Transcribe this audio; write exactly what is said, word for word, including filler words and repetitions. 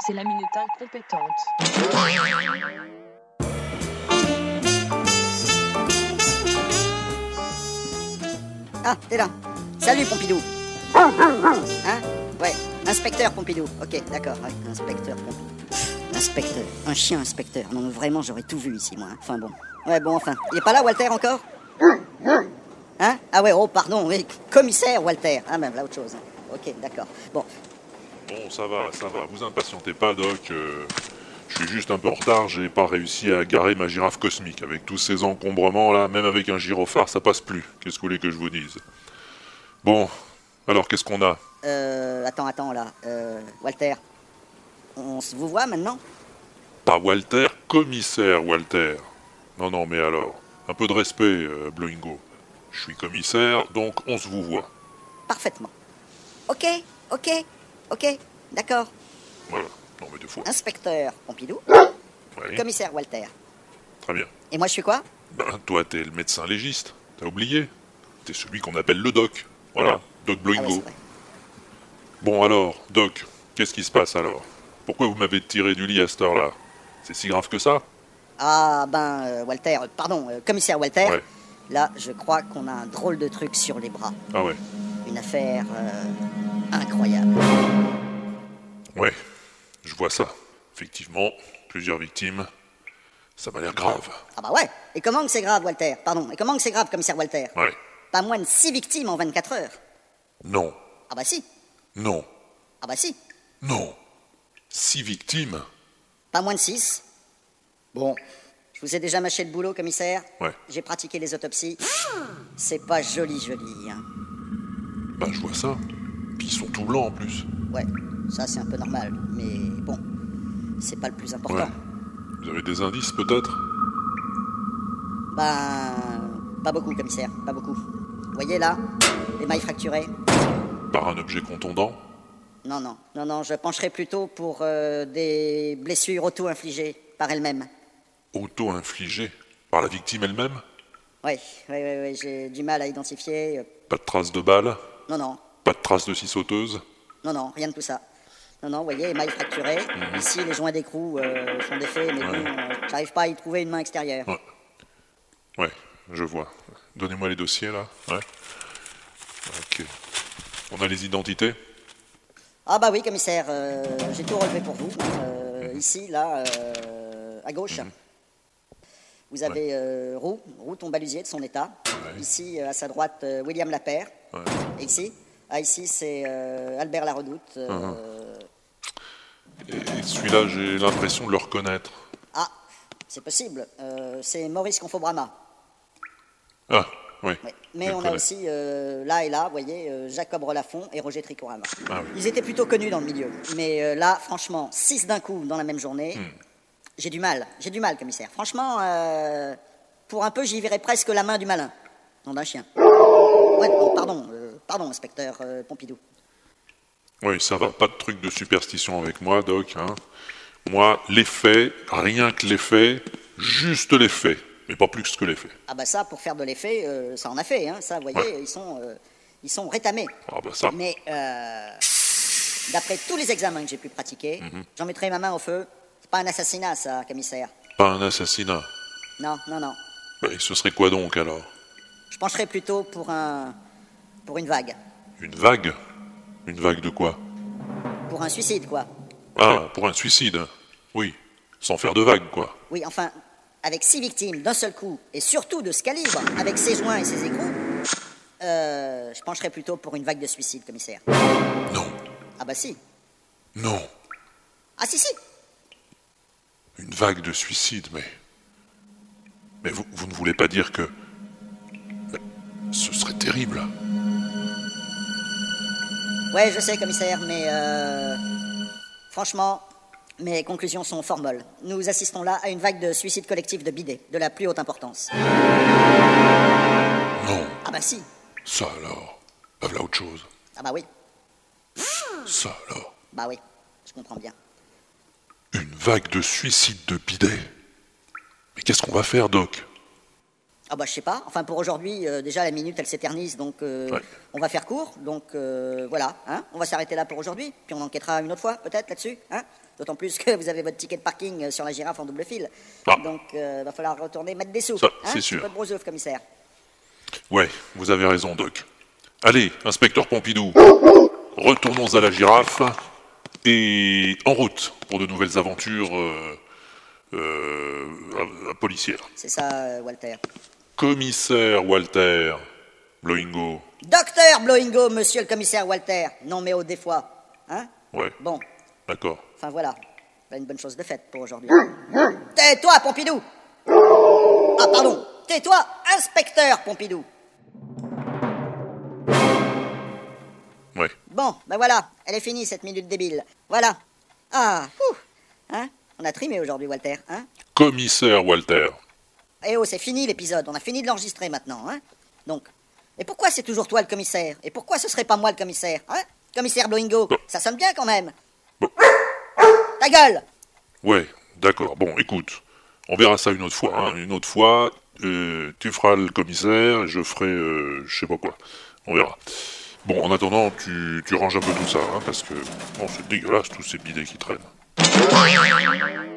C'est la minute incompétente. Ah, t'es là. Salut, Pompidou. Hein? Ouais, inspecteur Pompidou. Ok, d'accord, ouais, inspecteur Pompidou. Inspecteur, un chien inspecteur. Non, mais vraiment, j'aurais tout vu ici, moi. Enfin, bon. Ouais, bon, enfin. Il est pas là, Walter, encore? Hein? Ah ouais, oh, pardon, oui. Commissaire Walter. Ah, ben, là, autre chose. Ok, d'accord. Bon. Bon, ça va, ça va. Vous impatientez pas, Doc. Euh, je suis juste un peu en retard. J'ai pas réussi à garer ma girafe cosmique. Avec tous ces encombrements, là, même avec un gyrophare, ça passe plus. Qu'est-ce que vous voulez que je vous dise? Bon, alors, qu'est-ce qu'on a? Euh, attends, attends, là. Euh, Walter. On se vous voit, maintenant? Pas Walter, commissaire Walter. Non, non, mais alors, un peu de respect, euh, Bloingo. Je suis commissaire, donc on se vous voit. Parfaitement. Ok, ok, ok, d'accord. Voilà, non mais deux fois. Inspecteur Pompidou, Oui, commissaire Walter. très bien. Et moi, je suis quoi? Ben, toi, t'es le médecin légiste. T'as oublié? T'es celui qu'on appelle le doc. Voilà, Doc Ah ouais, Bloingo. c'est vrai. Bon alors, Doc, qu'est-ce qui se passe alors? Pourquoi vous m'avez tiré du lit à cette heure-là? C'est si grave que ça? Ah ben, euh, Walter, euh, pardon, euh, commissaire Walter. Ouais. Là, je crois qu'on a un drôle de truc sur les bras. Ah ouais. Une affaire euh, incroyable. Ouais, je vois ça. Effectivement, plusieurs victimes. Ça m'a l'air grave. Ah bah ouais. Et comment que c'est grave, Walter? Pardon. Et comment que c'est grave, commissaire Walter? Ouais. Pas moins de six victimes en vingt-quatre heures. Non, Ah bah si. non, Ah bah si. non. Six victimes? Pas moins de six. Bon. Je vous ai déjà mâché le boulot, commissaire. Ouais. J'ai pratiqué les autopsies. C'est pas joli, joli. Hein. Bah je vois ça. Puis ils sont tout blancs en plus. Ouais, ça c'est un peu normal. Mais bon, c'est pas le plus important. Ouais. Vous avez des indices peut-être? Ben, pas beaucoup, commissaire, pas beaucoup. Vous voyez là, les mailles fracturées? Par un objet contondant? Non, non, non, non, je pencherai plutôt pour euh, des blessures auto-infligées par elles-mêmes. Auto-infligé? Par la victime elle-même? Oui, oui, oui, oui, j'ai du mal à identifier. euh, Pas de traces de balles? Non, non, Pas de traces de scie sauteuse? non, non, rien de tout ça. Non, non, vous voyez, les mailles fracturées. Ici, les joints d'écrou euh, sont défaits, mais bon, euh, j'arrive pas à y trouver une main extérieure. Ouais. Ouais, je vois. Donnez-moi les dossiers là. Ouais. Ok. On a les identités? Ah bah oui, commissaire, euh, j'ai tout relevé pour vous. Euh, Ici, là, euh, à gauche, vous avez euh, Roux, Roux Tombalusier de son état. Ouais. Ici, euh, à sa droite, euh, William Lapère. Ouais. Et ici Ah, ici, c'est euh, Albert Laredoute. euh, Et, et celui-là, j'ai l'impression de le reconnaître. Ah, c'est possible. Euh, c'est Maurice Confobrama. Ah, oui. Ouais. je Mais le on a connais. aussi, euh, là et là, vous voyez, euh, Jacob Relafont et Roger Tricorama. Ah oui. Ils étaient plutôt connus dans le milieu. Mais euh, là, franchement, six d'un coup dans la même journée, Hmm. j'ai du mal. J'ai du mal, commissaire. Franchement, euh, pour un peu, j'y verrais presque la main du malin. Nom d'un chien. Ouais, non, pardon, euh, pardon, inspecteur euh, Pompidou. Oui, ça va. Pas de truc de superstition avec moi, Doc. Hein. Moi, les faits, rien que les faits, juste les faits. Mais pas plus que les faits. Ah bah ça, pour faire de l'effet, euh, ça en a fait, hein. Ça, vous voyez, Ouais. ils sont, euh, ils sont rétamés. Ah bah ça. Mais euh, d'après tous les examens que j'ai pu pratiquer, Mhm. j'en mettrai ma main au feu. C'est pas un assassinat, ça, commissaire. Pas un assassinat. Non, non, non. Bah, et ce serait quoi donc alors? Je pencherai plutôt pour un, pour une vague, Une vague? Une vague de quoi? pour un suicide, quoi. Ah, pour un suicide. Oui. Sans faire de vague, quoi. Oui, enfin, avec six victimes d'un seul coup, et surtout de ce calibre, avec ses joints et ses écrous, euh, je pencherai plutôt pour une vague de suicide, commissaire. Non. Ah bah si. Non. Ah si, si. Une vague de suicide, mais... Mais vous, vous ne voulez pas dire que... Mais ce serait terrible. Ouais, je sais, commissaire, mais euh, franchement, mes conclusions sont fort molles. Nous assistons là à une vague de suicides collectifs de bidets, de la plus haute importance. Non. Ah bah si. Ça alors. Bah voilà autre chose. Ah bah oui. Ça alors. Bah oui, je comprends bien. Une vague de suicides de bidets. Mais qu'est-ce qu'on va faire, Doc? Ah bah je sais pas, enfin pour aujourd'hui, euh, déjà la minute elle s'éternise, donc euh, Ouais. on va faire court, donc euh, voilà, hein, on va s'arrêter là pour aujourd'hui, puis on enquêtera une autre fois peut-être là-dessus, hein, d'autant plus que vous avez votre ticket de parking euh, sur la girafe en double fil, Ah. donc euh, va falloir retourner mettre des sous, Ça, hein, c'est sûr. pas de gros œufs, commissaire. Ouais, vous avez raison, Doc. Allez, inspecteur Pompidou, retournons à la girafe et en route pour de nouvelles aventures euh, euh, à- à policières. C'est ça, euh, Walter. Commissaire Walter Bloingo. Docteur Bloingo, monsieur le commissaire Walter, non mais au des fois, hein. Ouais, Bon, d'accord. enfin voilà, pas une bonne chose de faite pour aujourd'hui. Tais-toi, Pompidou. Ah pardon, tais-toi, inspecteur Pompidou. Ouais. Bon, ben voilà, elle est finie cette minute débile. Voilà. Ah, ouh, hein, on a trimé aujourd'hui, Walter, hein. Commissaire Walter. Eh oh, c'est fini l'épisode, on a fini de l'enregistrer maintenant, hein. Donc, et pourquoi c'est toujours toi le commissaire? Et pourquoi ce serait pas moi le commissaire, hein? Commissaire Bloingo, Bon. ça sonne bien quand même. Bon. Ta gueule! Ouais, d'accord. Bon, écoute, on verra ça une autre fois. Hein. Une autre fois, euh, tu feras le commissaire et je ferai euh, je sais pas quoi. On verra. Bon, en attendant, tu, tu ranges un peu tout ça, hein, parce que bon, c'est dégueulasse tous ces bidets qui traînent.